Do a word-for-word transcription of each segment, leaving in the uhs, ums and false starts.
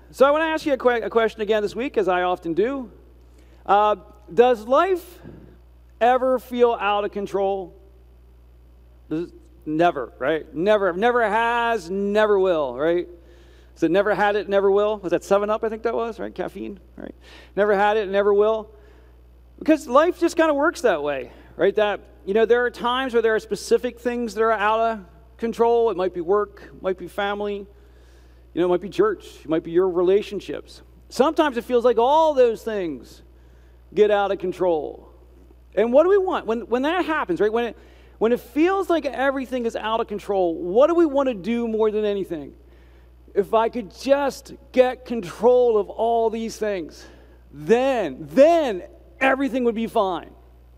So I want to ask you a, que a question again this week, as I often do. Uh, does life ever feel out of control? Does, never, right? Never. Never has, never will, right? So never had it, never will. Was that seven up, I think that was, right? Caffeine, right? Never had it, never will. Because life just kind of works that way, right? That, you know, there are times where there are specific things that are out of control. It might be work, it might be family, you know, it might be church, it might be your relationships. Sometimes it feels like all those things get out of control. And what do we want? When, when that happens, right? When it, when it feels like everything is out of control, what do we want to do more than anything? If I could just get control of all these things, then, then everything would be fine.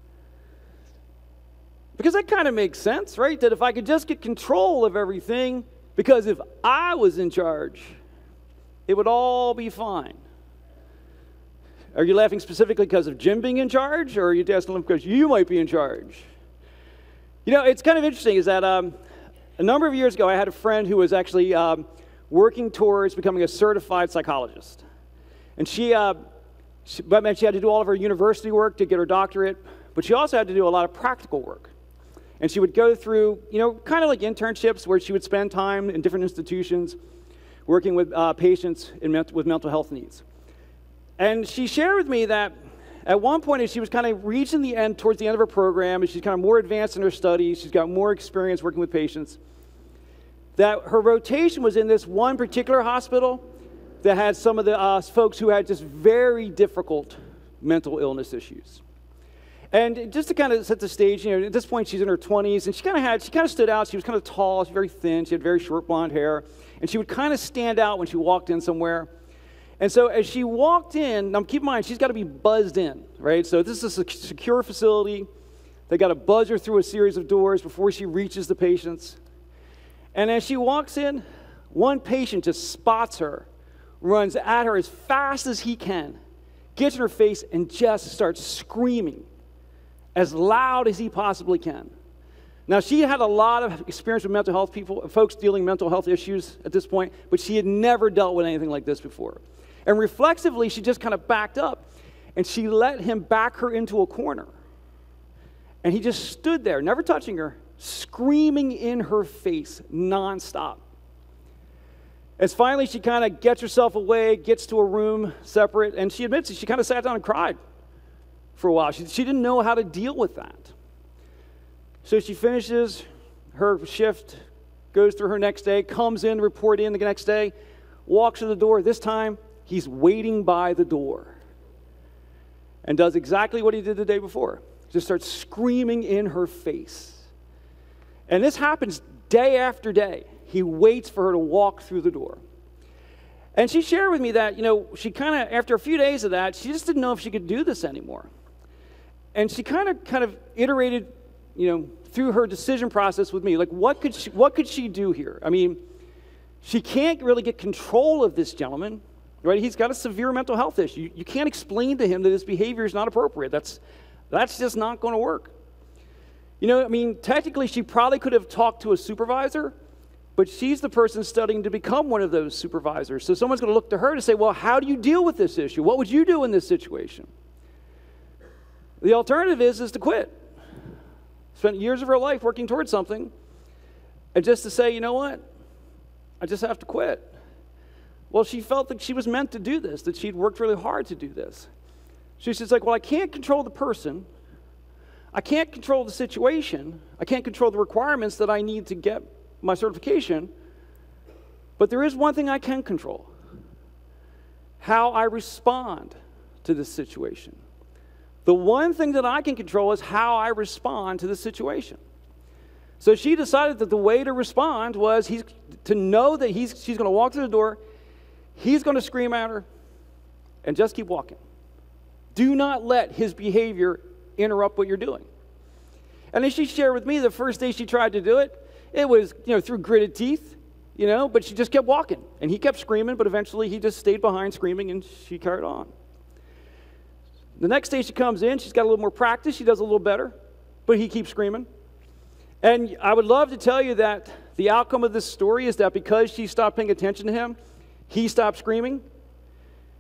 Because that kind of makes sense, right? That if I could just get control of everything, because if I was in charge, it would all be fine. Are you laughing specifically because of Jim being in charge, or are you asking because you might be in charge? You know, it's kind of interesting is that um, a number of years ago, I had a friend who was actually um, working towards becoming a certified psychologist. And she, uh, she, but meant she had to do all of her university work to get her doctorate, but she also had to do a lot of practical work. And she would go through, you know, kind of like internships where she would spend time in different institutions working with uh, patients in ment with mental health needs. And she shared with me that at one point as she was kind of reaching the end, towards the end of her program, and she's kind of more advanced in her studies, she's got more experience working with patients, that her rotation was in this one particular hospital that had some of the uh, folks who had just very difficult mental illness issues. And just to kind of set the stage, you know, at this point she's in her twenties, and she kind of had, she kind of stood out. She was kind of tall, she was very thin, she had very short blonde hair, and she would kind of stand out when she walked in somewhere. And so as she walked in, now keep in mind, she's got to be buzzed in, right? So this is a secure facility. They got to buzz her through a series of doors before she reaches the patients. And as she walks in, one patient just spots her, runs at her as fast as he can, gets in her face, and just starts screaming as loud as he possibly can. Now, she had a lot of experience with mental health people, folks dealing with mental health issues at this point, but she had never dealt with anything like this before. And reflexively, she just kind of backed up, and she let him back her into a corner. And he just stood there, never touching her, screaming in her face nonstop. As finally she kind of gets herself away, gets to a room separate, and she admits it, she kind of sat down and cried for a while. She, she didn't know how to deal with that. So she finishes her shift, goes through her next day, comes in, report in the next day, walks to the door. This time, he's waiting by the door and does exactly what he did the day before. Just starts screaming in her face. And this happens day after day. He waits for her to walk through the door. And she shared with me that, you know, she kind of, after a few days of that, she just didn't know if she could do this anymore. And she kind of kind of iterated, you know, through her decision process with me, like what could she, what could she do here? I mean, she can't really get control of this gentleman, right? He's got a severe mental health issue. You, you can't explain to him that his behavior is not appropriate. That's, that's just not going to work. You know, I mean, technically she probably could have talked to a supervisor, but she's the person studying to become one of those supervisors. So someone's going to look to her to say, well, how do you deal with this issue? What would you do in this situation? The alternative is, is to quit. Spent years of her life working towards something, and just to say, you know what? I just have to quit. Well, she felt that she was meant to do this, that she'd worked really hard to do this. She's just like, well, I can't control the person. I can't control the situation. I can't control the requirements that I need to get my certification. But there is one thing I can control: how I respond to this situation. The one thing that I can control is how I respond to the situation. So she decided that the way to respond was he's, to know that he's, she's going to walk through the door, he's going to scream at her, and just keep walking. Do not let his behavior interrupt what you're doing. And as she shared with me, the first day she tried to do it, it was, you know, through gritted teeth, you know, but she just kept walking. And he kept screaming, but eventually he just stayed behind screaming, and she carried on. The next day she comes in, she's got a little more practice, she does a little better, but he keeps screaming. And I would love to tell you that the outcome of this story is that because she stopped paying attention to him, he stopped screaming,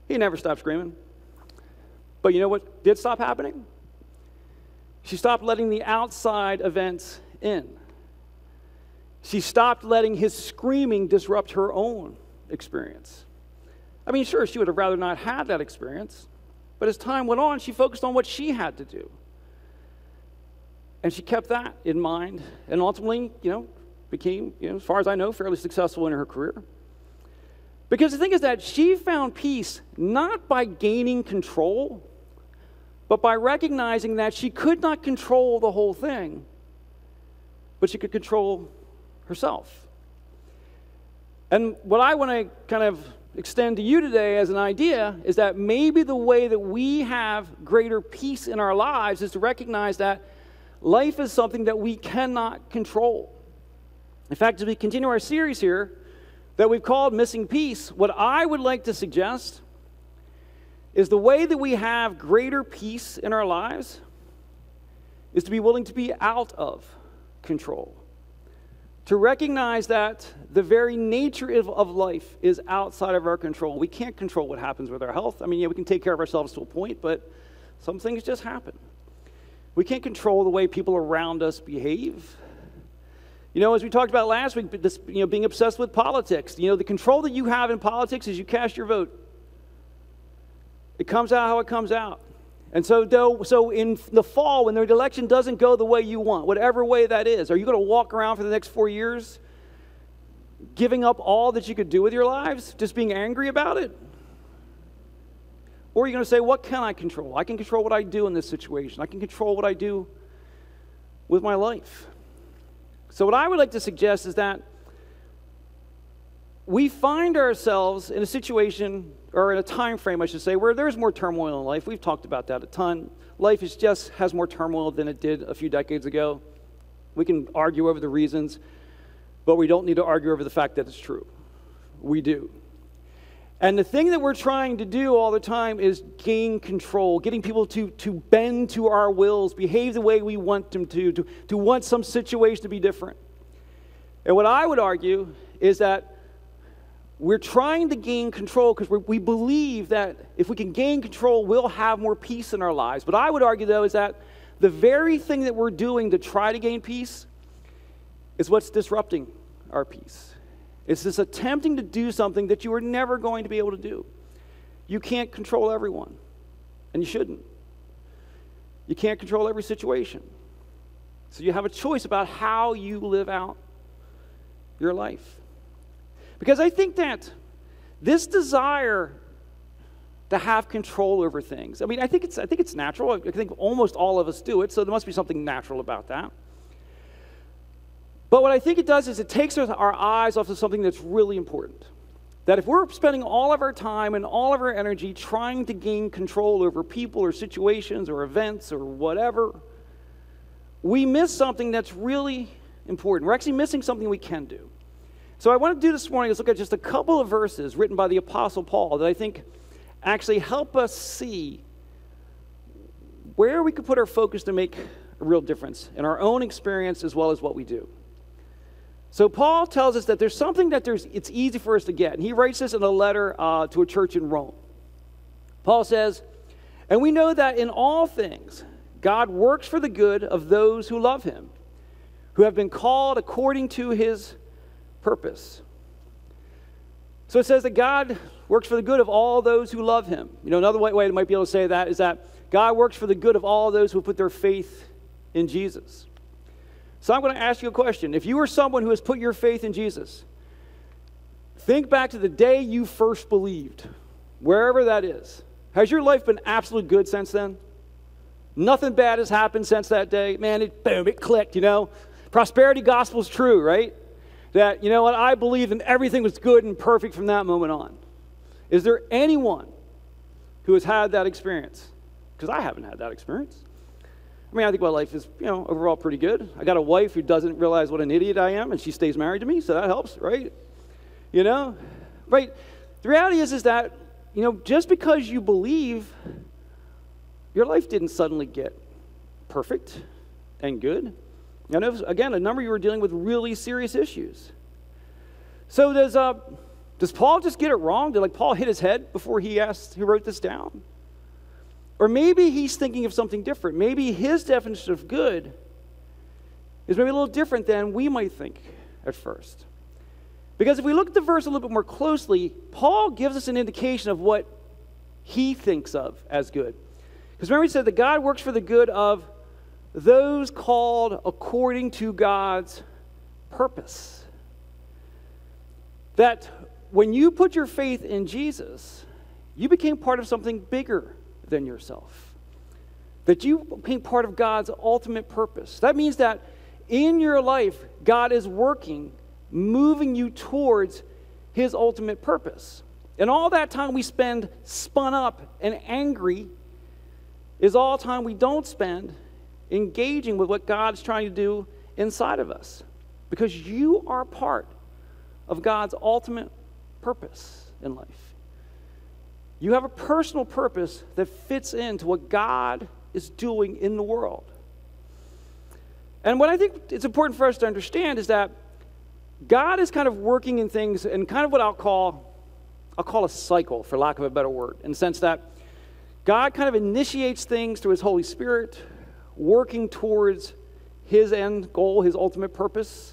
He never stopped screaming. But you know what did stop happening? She stopped letting the outside events in. She stopped letting his screaming disrupt her own experience. I mean, sure, she would have rather not had that experience, but as time went on, she focused on what she had to do. And she kept that in mind, and ultimately, you know, became, you know, as far as I know, fairly successful in her career. Because the thing is that she found peace not by gaining control, but by recognizing that she could not control the whole thing, but she could control herself. And what I want to kind of extend to you today as an idea is that maybe the way that we have greater peace in our lives is to recognize that life is something that we cannot control. In fact, as we continue our series here that we've called Missing Peace, what I would like to suggest is the way that we have greater peace in our lives is to be willing to be out of control. To recognize that the very nature of, of life is outside of our control. We can't control what happens with our health. I mean, yeah, we can take care of ourselves to a point, but some things just happen. We can't control the way people around us behave. You know, as we talked about last week, this, you know, being obsessed with politics. You know, the control that you have in politics is you cast your vote. It comes out how it comes out. And so, though, so in the fall, when the election doesn't go the way you want, whatever way that is, are you going to walk around for the next four years giving up all that you could do with your lives, just being angry about it? Or are you going to say, what can I control? I can control what I do in this situation. I can control what I do with my life. So what I would like to suggest is that we find ourselves in a situation, or in a time frame, I should say, where there's more turmoil in life. We've talked about that a ton. Life is just has more turmoil than it did a few decades ago. We can argue over the reasons, but we don't need to argue over the fact that it's true. We do. And the thing that we're trying to do all the time is gain control, getting people to, to bend to our wills, behave the way we want them to, to, to want some situation to be different. And what I would argue is that we're trying to gain control because we believe that if we can gain control, we'll have more peace in our lives. But I would argue, though, is that the very thing that we're doing to try to gain peace is what's disrupting our peace. It's this attempting to do something that you are never going to be able to do. You can't control everyone, and you shouldn't. You can't control every situation. So you have a choice about how you live out your life. Because I think that this desire to have control over things, I mean, I think it's I think it's natural. I think almost all of us do it, so there must be something natural about that. But what I think it does is it takes our eyes off of something that's really important. That if we're spending all of our time and all of our energy trying to gain control over people or situations or events or whatever, we miss something that's really important. We're actually missing something we can do. So I want to do this morning is look at just a couple of verses written by the Apostle Paul that I think actually help us see where we could put our focus to make a real difference in our own experience as well as what we do. So Paul tells us that there's something that there's it's easy for us to get. And he writes this in a letter uh, to a church in Rome. Paul says, "And we know that in all things God works for the good of those who love him, who have been called according to his purpose." So it says that God works for the good of all those who love him. You know, another way, way I might be able to say that is that God works for the good of all those who put their faith in Jesus. So I'm going to ask you a question. If you are someone who has put your faith in Jesus, think back to the day you first believed, wherever that is. Has your life been absolute good since then? Nothing bad has happened since that day? Man, it boom, it clicked, you know. Prosperity gospel's true, right? That, you know what, I believed and everything was good and perfect from that moment on. Is there anyone who has had that experience? Because I haven't had that experience. I mean, I think my life is, you know, overall pretty good. I got a wife who doesn't realize what an idiot I am, and she stays married to me, so that helps, right? You know? Right? The reality is, is that, you know, just because you believe, your life didn't suddenly get perfect and good. I know, again, a number of you are dealing with really serious issues. So does, uh, Does Paul just get it wrong? Did like Paul hit his head before he asked, he wrote this down? Or maybe he's thinking of something different. Maybe his definition of good is maybe a little different than we might think at first. Because if we look at the verse a little bit more closely, Paul gives us an indication of what he thinks of as good. Because remember he said that God works for the good of those called according to God's purpose. That when you put your faith in Jesus, you became part of something bigger than yourself. That you became part of God's ultimate purpose. That means that in your life, God is working, moving you towards his ultimate purpose. And all that time we spend spun up and angry is all time we don't spend engaging with what God's trying to do inside of us. Because you are part of God's ultimate purpose in life. You have a personal purpose that fits into what God is doing in the world. And what I think it's important for us to understand is that God is kind of working in things in kind of what I'll call, I'll call a cycle, for lack of a better word, in the sense that God kind of initiates things through his Holy Spirit, working towards his end goal, his ultimate purpose.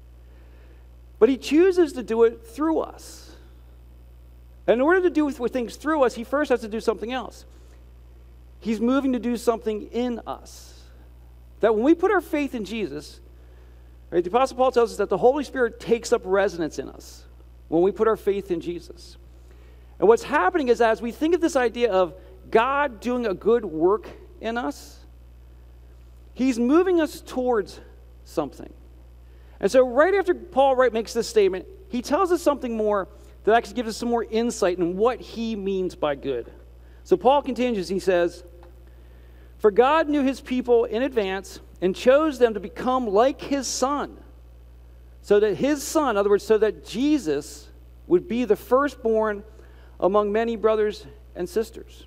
But he chooses to do it through us. And in order to do things through us, he first has to do something else. He's moving to do something in us. That when we put our faith in Jesus, right, the Apostle Paul tells us that the Holy Spirit takes up residence in us when we put our faith in Jesus. And what's happening is as we think of this idea of God doing a good work in us, he's moving us towards something. And so right after Paul right makes this statement, he tells us something more that actually gives us some more insight in what he means by good. So Paul continues, he says, "For God knew his people in advance and chose them to become like his son, so that his son, in other words, so that Jesus would be the firstborn among many brothers and sisters."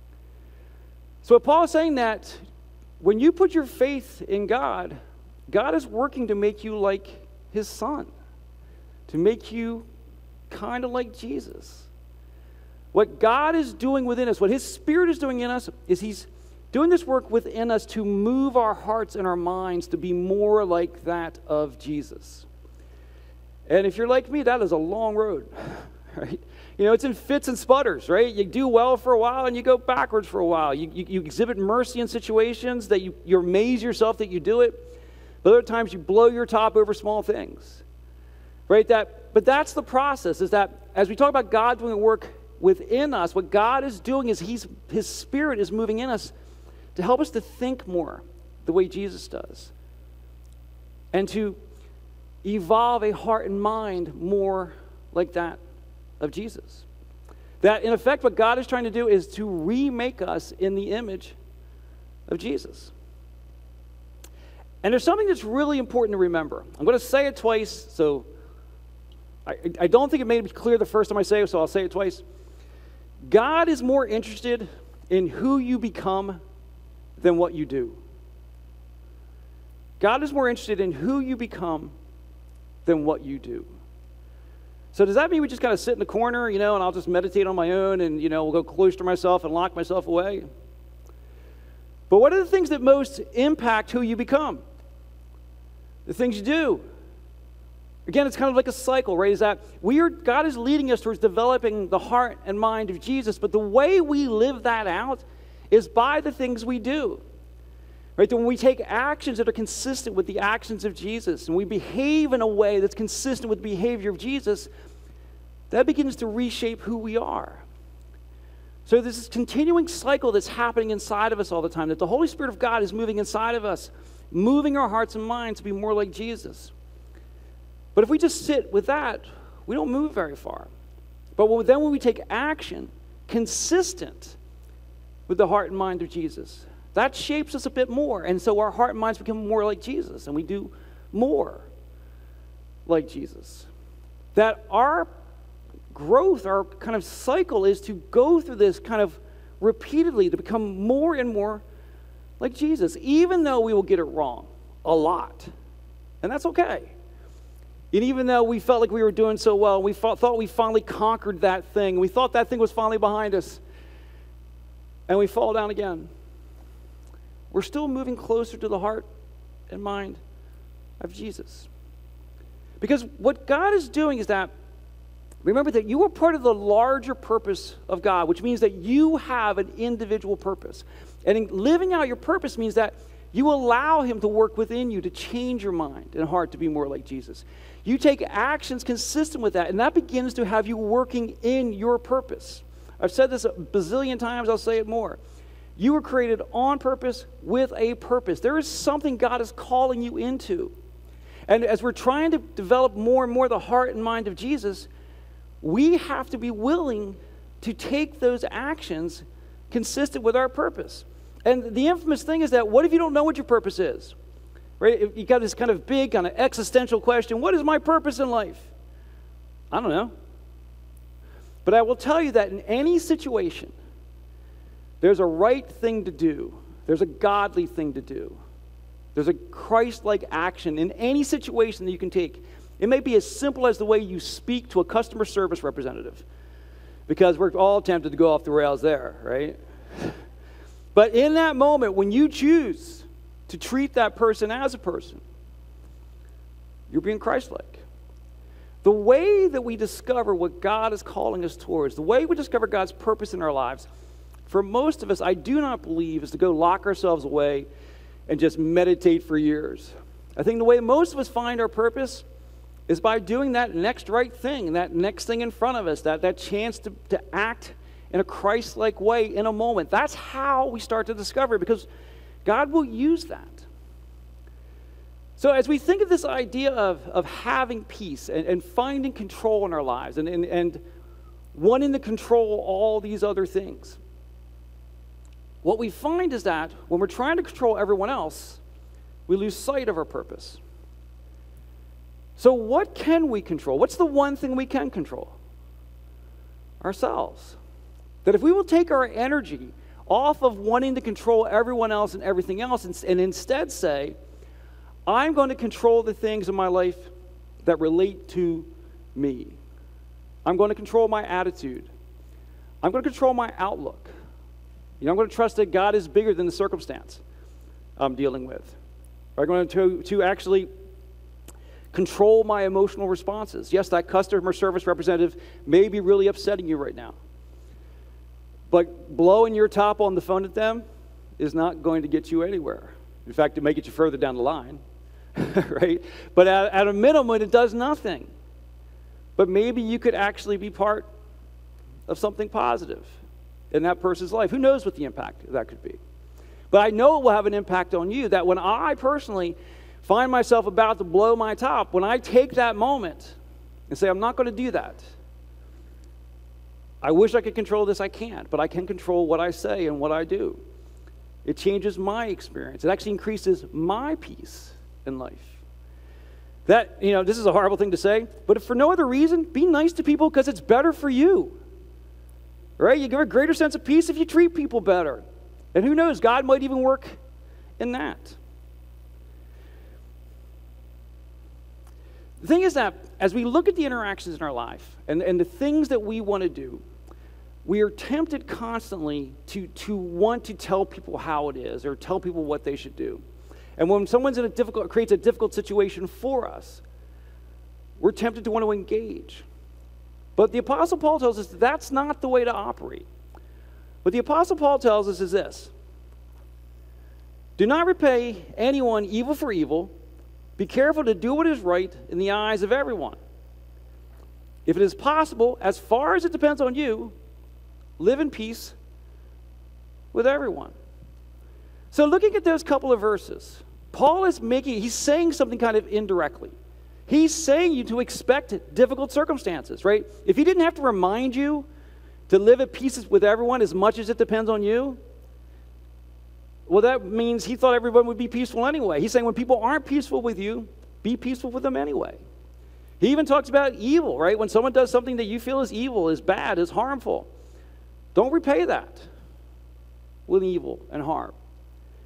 So what Paul is saying that when you put your faith in God, God is working to make you like his son, to make you kind of like Jesus. What God is doing within us, what his Spirit is doing in us, is he's doing this work within us to move our hearts and our minds to be more like that of Jesus. And if you're like me, that is a long road, right? You know, it's in fits and sputters, right? You do well for a while and you go backwards for a while. You, you, you exhibit mercy in situations that you, you amaze yourself that you do it. But other times you blow your top over small things, right? That, but that's the process, is that as we talk about God doing the work within us, what God is doing is he's, his Spirit is moving in us to help us to think more the way Jesus does, and to evolve a heart and mind more like that of Jesus. That, in effect, what God is trying to do is to remake us in the image of Jesus. And there's something that's really important to remember. I'm going to say it twice, so I, I don't think it made it clear the first time I say it, so I'll say it twice. God is more interested in who you become than what you do. God is more interested in who you become than what you do. So does that mean we just kind of sit in the corner, you know, and I'll just meditate on my own and, you know, we'll go cloister myself and lock myself away? But what are the things that most impact who you become? The things you do. Again, it's kind of like a cycle, right? Is that we are, God is leading us towards developing the heart and mind of Jesus, but the way we live that out is by the things we do. Right? That when we take actions that are consistent with the actions of Jesus, and we behave in a way that's consistent with the behavior of Jesus, that begins to reshape who we are. So there's this continuing cycle that's happening inside of us all the time, that the Holy Spirit of God is moving inside of us, moving our hearts and minds to be more like Jesus. But if we just sit with that, we don't move very far. But when, then when we take action consistent with the heart and mind of Jesus, that shapes us a bit more. And so our heart and minds become more like Jesus, and we do more like Jesus. That our growth, our kind of cycle is to go through this kind of repeatedly to become more and more like Jesus, even though we will get it wrong a lot. And that's okay. And even though we felt like we were doing so well, we thought, thought we finally conquered that thing, we thought that thing was finally behind us, and we fall down again, we're still moving closer to the heart and mind of Jesus. Because what God is doing is that, remember that you are part of the larger purpose of God, which means that you have an individual purpose. And in living out your purpose means that you allow him to work within you to change your mind and heart to be more like Jesus. You take actions consistent with that, and that begins to have you working in your purpose. I've said this a bazillion times, I'll say it more. You were created on purpose with a purpose. There is something God is calling you into. And as we're trying to develop more and more the heart and mind of Jesus, we have to be willing to take those actions consistent with our purpose. And the infamous thing is that, what if you don't know what your purpose is? Right? You got this kind of big, kind of existential question, what is my purpose in life? I don't know. But I will tell you that in any situation, there's a right thing to do. There's a godly thing to do. There's a Christ-like action in any situation that you can take. It may be as simple as the way you speak to a customer service representative, because we're all tempted to go off the rails there, right? But in that moment, when you choose to treat that person as a person, you're being Christ-like. The way that we discover what God is calling us towards, the way we discover God's purpose in our lives, for most of us, I do not believe, is to go lock ourselves away and just meditate for years. I think the way most of us find our purpose is by doing that next right thing, that next thing in front of us, that, that chance to, to act in a Christ-like way in a moment. That's how we start to discover, because God will use that. So as we think of this idea of, of having peace and, and finding control in our lives and, and, and wanting to control all these other things, what we find is that when we're trying to control everyone else, we lose sight of our purpose. So what can we control? What's the one thing we can control? Ourselves. That if we will take our energy off of wanting to control everyone else and everything else, and, and instead say, I'm going to control the things in my life that relate to me. I'm going to control my attitude. I'm going to control my outlook. You know, I'm going to trust that God is bigger than the circumstance I'm dealing with. I'm going to, to actually control my emotional responses. Yes, that customer service representative may be really upsetting you right now. But blowing your top on the phone at them is not going to get you anywhere. In fact, it may get you further down the line, right? But at, at a minimum, it does nothing. But maybe you could actually be part of something positive in that person's life. Who knows what the impact that could be? But I know it will have an impact on you, that when I personally find myself about to blow my top, when I take that moment and say, I'm not going to do that. I wish I could control this, I can't, but I can control what I say and what I do. It changes my experience. It actually increases my peace in life. That, you know, this is a horrible thing to say, but if for no other reason, be nice to people because it's better for you. Right? You get a greater sense of peace if you treat people better. And who knows, God might even work in that. The thing is that as we look at the interactions in our life and, and the things that we want to do, we are tempted constantly to, to want to tell people how it is or tell people what they should do. And when someone's in a difficult, creates a difficult situation for us, we're tempted to want to engage. But the Apostle Paul tells us that that's not the way to operate. What the Apostle Paul tells us is this: do not repay anyone evil for evil. Be careful to do what is right in the eyes of everyone. If it is possible, as far as it depends on you, live in peace with everyone. So looking at those couple of verses, Paul is making, he's saying something kind of indirectly. He's saying you to expect difficult circumstances, right? If he didn't have to remind you to live at peace with everyone as much as it depends on you, well, that means he thought everyone would be peaceful anyway. He's saying when people aren't peaceful with you, be peaceful with them anyway. He even talks about evil, right? When someone does something that you feel is evil, is bad, is harmful, don't repay that with evil and harm.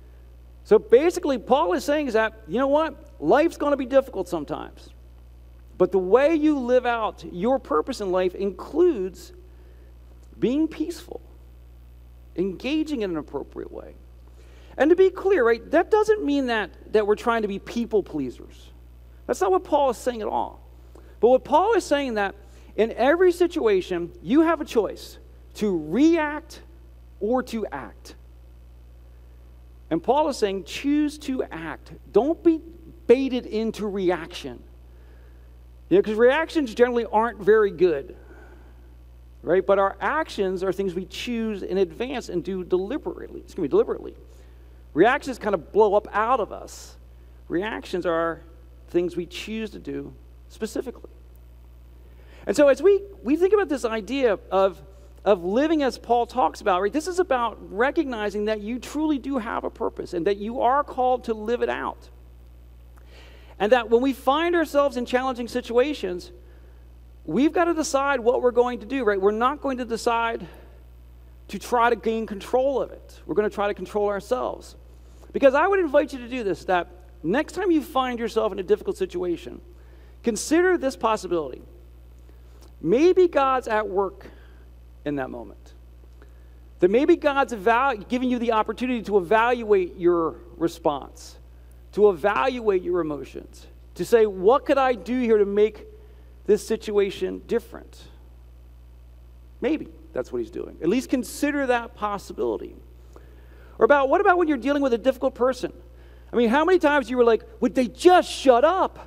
So basically, Paul is saying is that, you know what? Life's going to be difficult sometimes. But the way you live out your purpose in life includes being peaceful, engaging in an appropriate way. And to be clear, right, that doesn't mean that, that we're trying to be people pleasers. That's not what Paul is saying at all. But what Paul is saying that in every situation, you have a choice to react or to act. And Paul is saying, choose to act. Don't be baited into reaction. You know, because reactions generally aren't very good. Right? But our actions are things we choose in advance and do deliberately. It's going to be deliberately. Reactions kind of blow up out of us. Reactions are things we choose to do specifically. And so as we, we think about this idea of, of living as Paul talks about, right, this is about recognizing that you truly do have a purpose and that you are called to live it out. And that when we find ourselves in challenging situations, we've got to decide what we're going to do, right? We're not going to decide to try to gain control of it. We're going to try to control ourselves. Because I would invite you to do this, that next time you find yourself in a difficult situation, consider this possibility. Maybe God's at work in that moment. That maybe God's evalu- giving you the opportunity to evaluate your response, to evaluate your emotions, to say, what could I do here to make this situation different? Maybe that's what he's doing. At least consider that possibility. Or about, what about when you're dealing with a difficult person? I mean, how many times you were like, would they just shut up?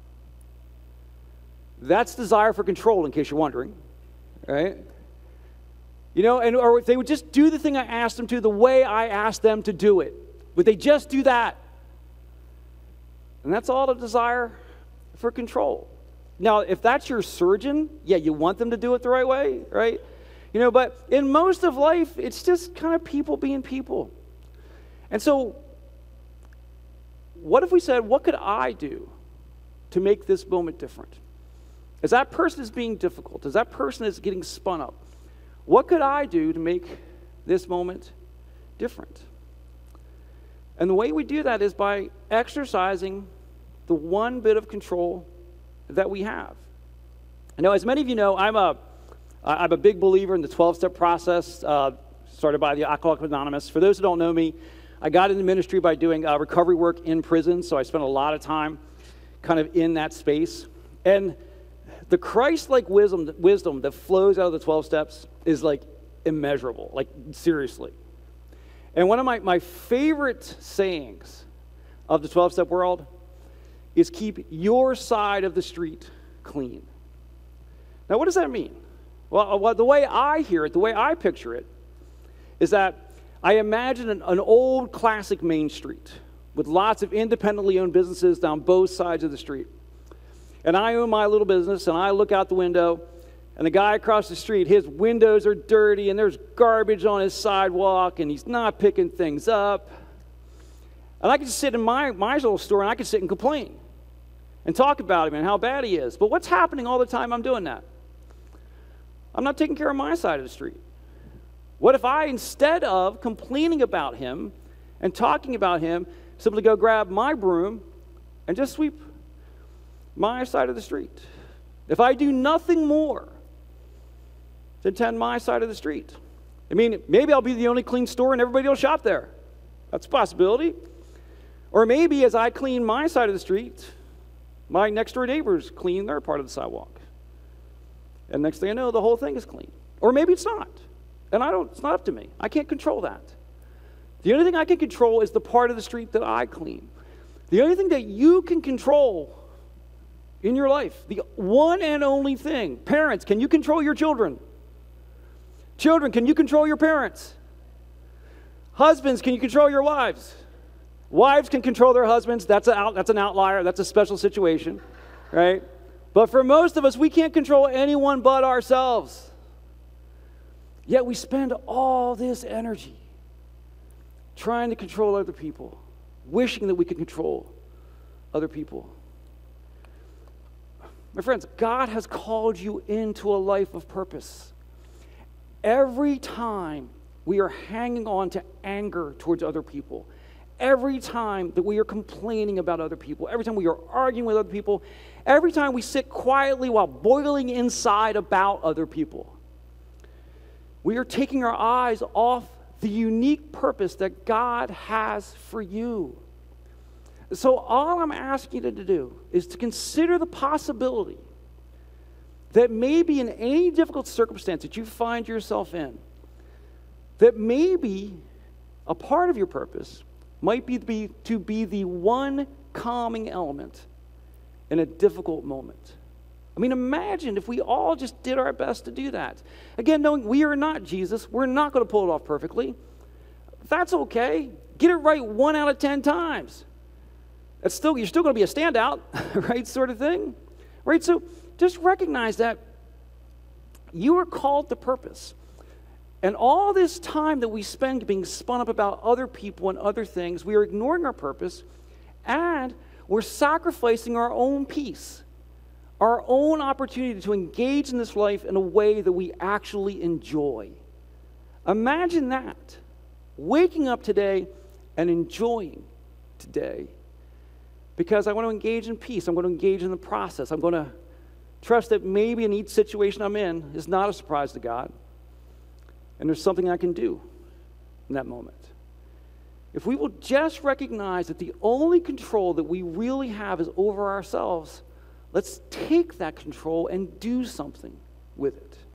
That's desire for control, in case you're wondering, right? You know, and or if they would just do the thing I asked them to the way I asked them to do it. Would they just do that? And that's all the desire for control. Now, if that's your surgeon, yeah, you want them to do it the right way, right? You know, but in most of life, it's just kind of people being people. And so, what if we said, what could I do to make this moment different? As that person is being difficult, as that person is getting spun up, what could I do to make this moment different? And the way we do that is by exercising the one bit of control that we have. Now, as many of you know, I'm a I'm a big believer in the twelve-step process uh, started by the Alcoholics Anonymous. For those who don't know me, I got into ministry by doing uh, recovery work in prison, so I spent a lot of time kind of in that space. And the Christ-like wisdom, wisdom that flows out of the twelve steps is like immeasurable, like seriously. And one of my, my favorite sayings of the twelve-step world is keep your side of the street clean. Now, what does that mean? Well, well, the way I hear it, the way I picture it, is that I imagine an, an old classic Main Street with lots of independently owned businesses down both sides of the street. And I own my little business, and I look out the window, and the guy across the street, his windows are dirty, and there's garbage on his sidewalk, and he's not picking things up. And I can just sit in my, my little store, and I can sit and complain and talk about him and how bad he is. But what's happening all the time I'm doing that? I'm not taking care of my side of the street. What if I, instead of complaining about him and talking about him, simply go grab my broom and just sweep my side of the street? If I do nothing more than tend my side of the street, I mean, maybe I'll be the only clean store and everybody will shop there. That's a possibility. Or maybe as I clean my side of the street, my next door neighbors clean their part of the sidewalk. And next thing I know, the whole thing is clean. Or maybe it's not. And I don't, it's not up to me. I can't control that. The only thing I can control is the part of the street that I clean. The only thing that you can control in your life, the one and only thing, parents, can you control your children? Children, can you control your parents? Husbands, can you control your wives? Wives can control their husbands. That's, a out, that's an outlier. That's a special situation, right? But for most of us, we can't control anyone but ourselves. Yet we spend all this energy trying to control other people, wishing that we could control other people. My friends, God has called you into a life of purpose. Every time we are hanging on to anger towards other people, every time that we are complaining about other people, every time we are arguing with other people, every time we sit quietly while boiling inside about other people, we are taking our eyes off the unique purpose that God has for you. So all I'm asking you to do is to consider the possibility that maybe in any difficult circumstance that you find yourself in, that maybe a part of your purpose might be, be to be the one calming element in a difficult moment. I mean, imagine if we all just did our best to do that. Again, knowing we are not Jesus, we're not going to pull it off perfectly. That's okay. Get it right one out of ten times. That's still, you're still going to be a standout, right, sort of thing. Right, so just recognize that you are called to purpose. And all this time that we spend being spun up about other people and other things, we are ignoring our purpose, and we're sacrificing our own peace, our own opportunity to engage in this life in a way that we actually enjoy. Imagine that, waking up today and enjoying today, because I want to engage in peace. I'm going to engage in the process. I'm going to trust that maybe in each situation I'm in is not a surprise to God, and there's something I can do in that moment. If we will just recognize that the only control that we really have is over ourselves, let's take that control and do something with it.